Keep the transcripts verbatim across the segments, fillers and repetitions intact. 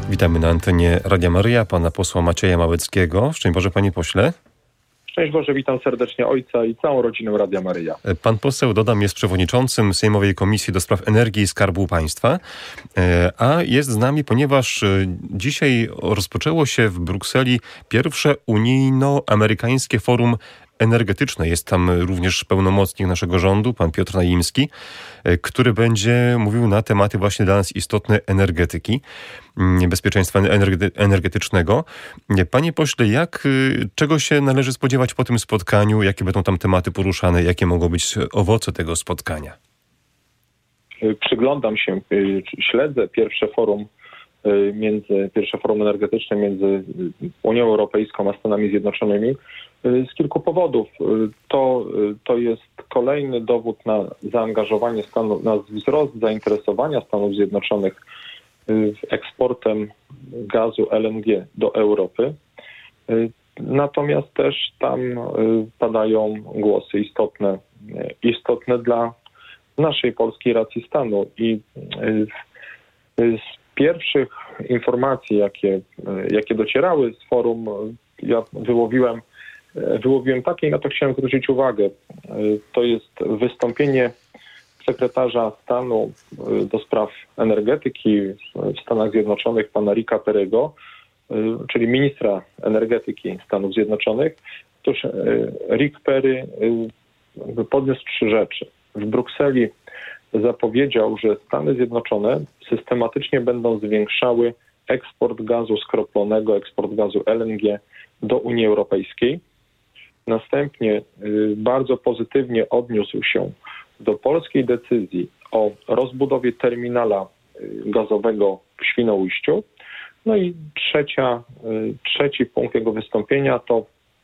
Witamy na antenie Radia Maryja, pana posła Macieja Małeckiego. Szczęść Boże, panie pośle. Szczęść Boże, witam serdecznie ojca i całą rodzinę Radia Maryja. Pan poseł, dodam, jest przewodniczącym Sejmowej Komisji do Spraw Energii i Skarbu Państwa, a jest z nami, ponieważ dzisiaj rozpoczęło się w Brukseli pierwsze unijno-amerykańskie forum energetyczne. Jest tam również pełnomocnik naszego rządu, pan Piotr Naimski, który będzie mówił na tematy właśnie dla nas istotne energetyki, bezpieczeństwa energetycznego. Panie pośle, jak, czego się należy spodziewać po tym spotkaniu? Jakie będą tam tematy poruszane? Jakie mogą być owoce tego spotkania? Przyglądam się, śledzę pierwsze forum między, pierwsze forum energetyczne między Unią Europejską a Stanami Zjednoczonymi z kilku powodów. To, to jest kolejny dowód na zaangażowanie Stanów, na wzrost zainteresowania Stanów Zjednoczonych eksportem gazu L N G do Europy. Natomiast też tam padają głosy istotne, istotne dla naszej polskiej racji stanu. I z pierwszych informacji, jakie, jakie docierały z forum, ja wyłowiłem, wyłowiłem takie i na to chciałem zwrócić uwagę. To jest wystąpienie sekretarza stanu do spraw energetyki w Stanach Zjednoczonych, pana Ricka Perry'ego, czyli ministra energetyki Stanów Zjednoczonych. Otóż Rick Perry podniósł trzy rzeczy. W Brukseli zapowiedział, że Stany Zjednoczone systematycznie będą zwiększały eksport gazu skroplonego, eksport gazu L N G do Unii Europejskiej. Następnie bardzo pozytywnie odniósł się do polskiej decyzji o rozbudowie terminala gazowego w Świnoujściu. No i trzecia, trzeci punkt jego wystąpienia to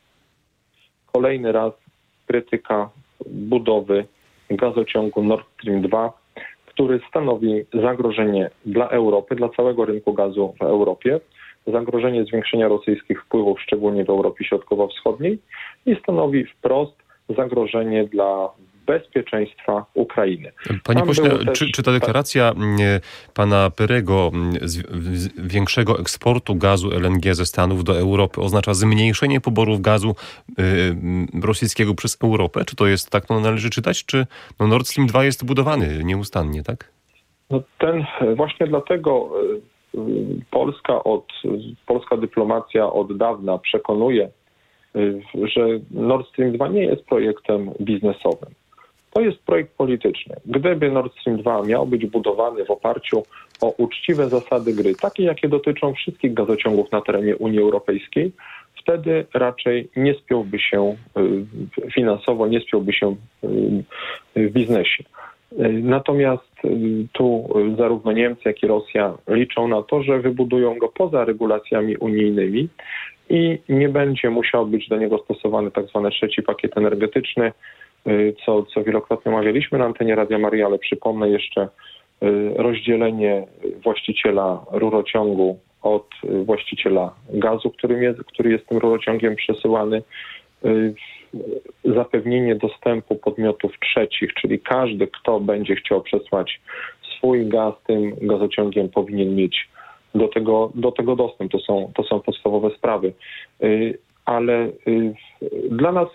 kolejny raz krytyka budowy gazociągu Nord Stream dwa, który stanowi zagrożenie dla Europy, dla całego rynku gazu w Europie, zagrożenie zwiększenia rosyjskich wpływów, szczególnie w Europie Środkowo-Wschodniej, i stanowi wprost zagrożenie dla bezpieczeństwa Ukrainy. Panie Tam pośle, też... czy, czy ta deklaracja pana Perry'ego z, z większego eksportu gazu L N G ze Stanów do Europy oznacza zmniejszenie poborów gazu y, rosyjskiego przez Europę? Czy to jest tak, no należy czytać? Czy no Nord Stream dwa jest budowany nieustannie, tak? No ten, właśnie dlatego y, Polska, od, polska dyplomacja od dawna przekonuje, y, że Nord Stream dwa nie jest projektem biznesowym. To jest projekt polityczny. Gdyby Nord Stream dwa miał być budowany w oparciu o uczciwe zasady gry, takie jakie dotyczą wszystkich gazociągów na terenie Unii Europejskiej, wtedy raczej nie spiąłby się finansowo, nie spiąłby się w biznesie. Natomiast tu zarówno Niemcy, jak i Rosja liczą na to, że wybudują go poza regulacjami unijnymi i nie będzie musiał być do niego stosowany tak zwany trzeci pakiet energetyczny, co, co wielokrotnie omawialiśmy na antenie Radia Maryja, ale przypomnę jeszcze rozdzielenie właściciela rurociągu od właściciela gazu, którym jest, który jest tym rurociągiem przesyłany, zapewnienie dostępu podmiotów trzecich, czyli każdy, kto będzie chciał przesłać swój gaz tym gazociągiem, powinien mieć do tego, do tego dostęp. To są, to są podstawowe sprawy. Ale dla nas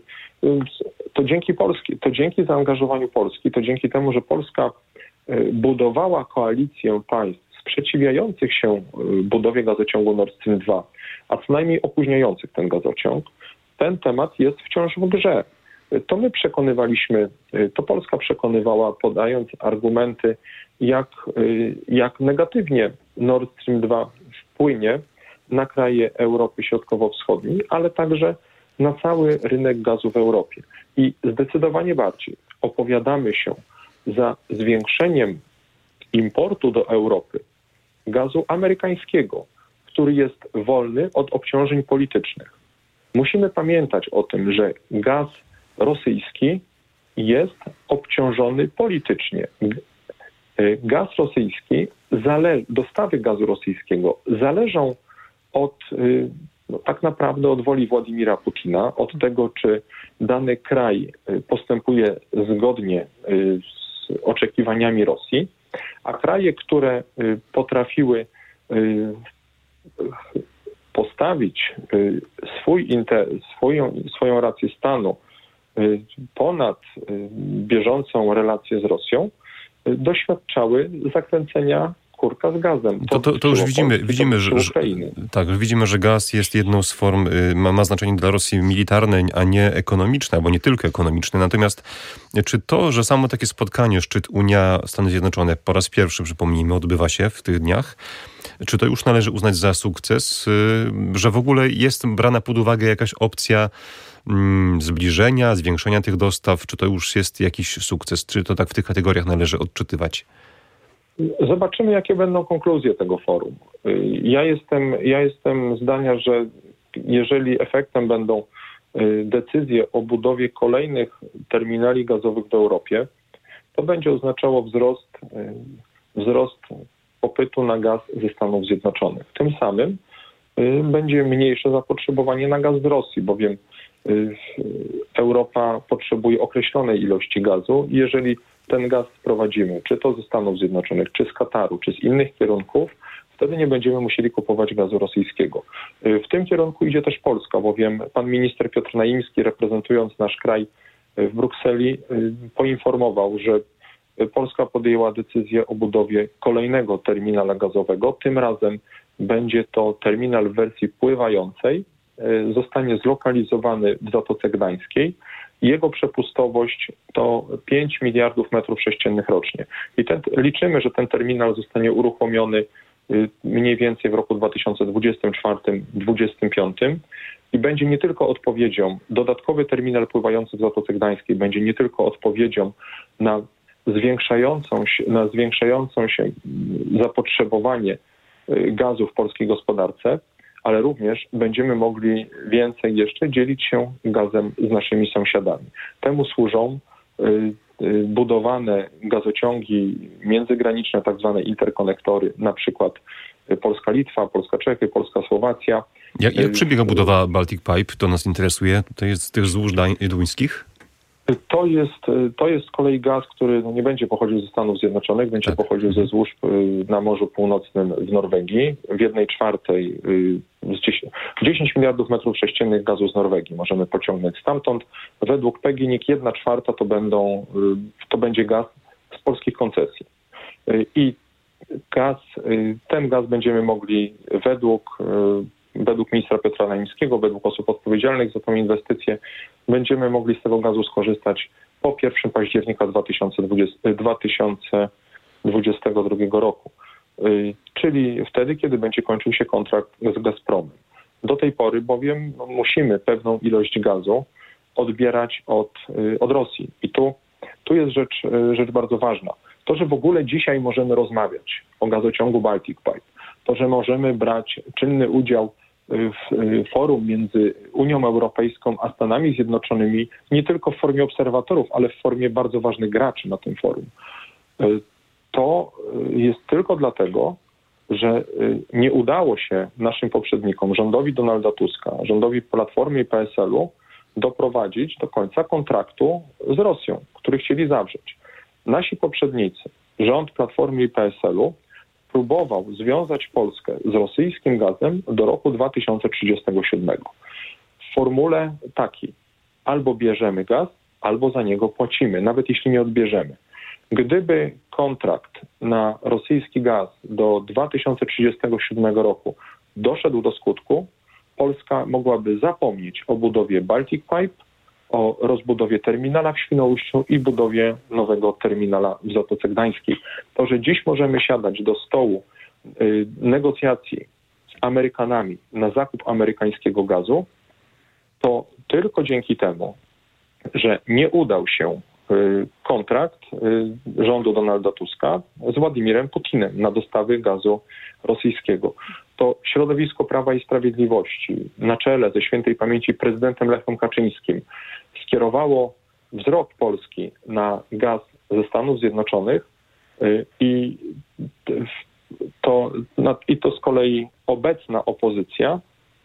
to dzięki Polski, to dzięki zaangażowaniu Polski, to dzięki temu, że Polska budowała koalicję państw sprzeciwiających się budowie gazociągu Nord Stream dwa, a co najmniej opóźniających ten gazociąg, ten temat jest wciąż w grze. To my przekonywaliśmy, to Polska przekonywała, podając argumenty, jak, jak negatywnie Nord Stream dwa wpłynie na kraje Europy Środkowo-Wschodniej, ale także na cały rynek gazu w Europie. I zdecydowanie bardziej opowiadamy się za zwiększeniem importu do Europy gazu amerykańskiego, który jest wolny od obciążeń politycznych. Musimy pamiętać o tym, że gaz rosyjski jest obciążony politycznie. Gaz rosyjski, zale- dostawy gazu rosyjskiego zależą od, no, tak naprawdę od woli Władimira Putina, od tego, czy dany kraj postępuje zgodnie z oczekiwaniami Rosji, a kraje, które potrafiły postawić swój inter, swoją, swoją rację stanu ponad bieżącą relację z Rosją, doświadczały zakręcenia kurka z gazem. To, to, to już widzimy, Polski, widzimy, że, że, tak, widzimy, że gaz jest jedną z form, ma, ma znaczenie dla Rosji militarne, a nie ekonomiczne, albo nie tylko ekonomiczne. Natomiast czy to, że samo takie spotkanie, szczyt Unia-Stany Zjednoczone po raz pierwszy, przypomnijmy, odbywa się w tych dniach, czy to już należy uznać za sukces, że w ogóle jest brana pod uwagę jakaś opcja zbliżenia, zwiększenia tych dostaw, czy to już jest jakiś sukces, czy to tak w tych kategoriach należy odczytywać? Zobaczymy, jakie będą konkluzje tego forum. Ja jestem, ja jestem zdania, że jeżeli efektem będą decyzje o budowie kolejnych terminali gazowych w Europie, to będzie oznaczało wzrost, wzrost popytu na gaz ze Stanów Zjednoczonych. Tym samym będzie mniejsze zapotrzebowanie na gaz z Rosji, bowiem Europa potrzebuje określonej ilości gazu. Jeżeli ten gaz sprowadzimy, czy to ze Stanów Zjednoczonych, czy z Kataru, czy z innych kierunków, wtedy nie będziemy musieli kupować gazu rosyjskiego. W tym kierunku idzie też Polska, bowiem pan minister Piotr Naimski, reprezentując nasz kraj w Brukseli, poinformował, że Polska podjęła decyzję o budowie kolejnego terminala gazowego. Tym razem będzie to terminal w wersji pływającej. Zostanie zlokalizowany w Zatoce Gdańskiej. Jego przepustowość to pięć miliardów metrów sześciennych rocznie. I ten, liczymy, że ten terminal zostanie uruchomiony mniej więcej w roku dwa tysiące dwudziestym czwartym do dwudziestego piątego i będzie nie tylko odpowiedzią, dodatkowy terminal pływający w Zatoce Gdańskiej będzie nie tylko odpowiedzią na zwiększającą się, na zwiększającą się zapotrzebowanie gazu w polskiej gospodarce, ale również będziemy mogli więcej jeszcze dzielić się gazem z naszymi sąsiadami. Temu służą budowane gazociągi międzygraniczne, tak zwane interkonektory, na przykład Polska-Litwa, Polska-Czechy, Polska-Słowacja. Jak, jak przebiega budowa Baltic Pipe? To nas interesuje. To jest z tych złóż duńskich? To jest, to jest z kolei gaz, który nie będzie pochodził ze Stanów Zjednoczonych, będzie tak. pochodził ze złóż na Morzu Północnym w Norwegii. W jednej czwartej z dziesięć miliardów metrów sześciennych gazu z Norwegii możemy pociągnąć stamtąd. Według PGNiG jedna czwarta to, będą, to będzie gaz z polskich koncesji. I gaz, ten gaz będziemy mogli według według ministra Piotra Naimskiego, według osób odpowiedzialnych za tą inwestycję, będziemy mogli z tego gazu skorzystać po pierwszego października dwa tysiące dwudziestego drugiego roku. Czyli wtedy, kiedy będzie kończył się kontrakt z Gazpromem. Do tej pory bowiem musimy pewną ilość gazu odbierać od, od Rosji. I tu, tu jest rzecz, rzecz bardzo ważna. To, że w ogóle dzisiaj możemy rozmawiać o gazociągu Baltic Pipe, to, że możemy brać czynny udział w forum między Unią Europejską a Stanami Zjednoczonymi, nie tylko w formie obserwatorów, ale w formie bardzo ważnych graczy na tym forum. To jest tylko dlatego, że nie udało się naszym poprzednikom, rządowi Donalda Tuska, rządowi Platformy i P S L-u, doprowadzić do końca kontraktu z Rosją, który chcieli zawrzeć. Nasi poprzednicy, rząd Platformy i P S L-u, próbował związać Polskę z rosyjskim gazem do roku dwa tysiące trzydziestego siódmego. W formule takiej: albo bierzemy gaz, albo za niego płacimy, nawet jeśli nie odbierzemy. Gdyby kontrakt na rosyjski gaz do dwa tysiące trzydziestego siódmego roku doszedł do skutku, Polska mogłaby zapomnieć o budowie Baltic Pipe, o rozbudowie terminala w Świnoujściu i budowie nowego terminala w Zatoce Gdańskiej. To, że dziś możemy siadać do stołu y, negocjacji z Amerykanami na zakup amerykańskiego gazu, to tylko dzięki temu, że nie udał się y, kontrakt y, rządu Donalda Tuska z Władimirem Putinem na dostawy gazu rosyjskiego. To środowisko Prawa i Sprawiedliwości na czele ze świętej pamięci prezydentem Lechem Kaczyńskim skierowało wzrok Polski na gaz ze Stanów Zjednoczonych i to, i to z kolei obecna opozycja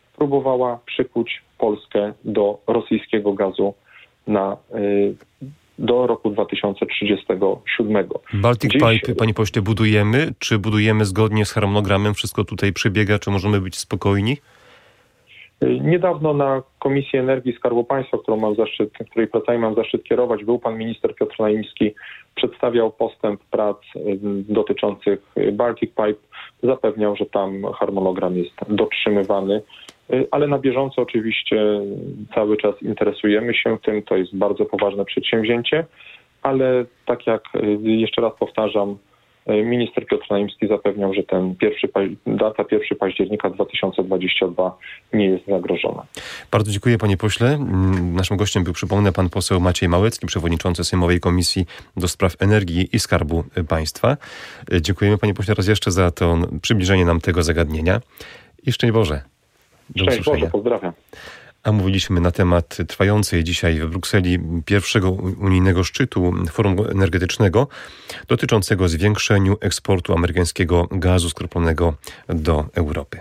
próbowała przykuć Polskę do rosyjskiego gazu na, do roku dwa tysiące trzydziestego siódmego. Baltic Dziś... Pipe, panie pośle, budujemy? Czy budujemy zgodnie z harmonogramem? Wszystko tutaj przebiega? Czy możemy być spokojni? Niedawno na Komisji Energii i Skarbu Państwa, którą mam zaszczyt, której pracami mam zaszczyt kierować, był pan minister Piotr Naimski, przedstawiał postęp prac dotyczących Baltic Pipe, zapewniał, że tam harmonogram jest dotrzymywany, ale na bieżąco oczywiście cały czas interesujemy się tym, to jest bardzo poważne przedsięwzięcie, ale tak jak jeszcze raz powtarzam, minister Piotr Naimski zapewniał, że ten pierwszy, data pierwszego października dwa tysiące dwudziestego drugiego nie jest zagrożona. Bardzo dziękuję, panie pośle. Naszym gościem był, przypomnę, pan poseł Maciej Małecki, przewodniczący Sejmowej Komisji do Spraw Energii i Skarbu Państwa. Dziękujemy, panie pośle, raz jeszcze za to przybliżenie nam tego zagadnienia. I szczęść Boże. Do Szczęść usłyszenia. Boże, pozdrawiam. A mówiliśmy na temat trwającej dzisiaj w Brukseli pierwszego unijnego szczytu forum energetycznego dotyczącego zwiększenia eksportu amerykańskiego gazu skroplonego do Europy.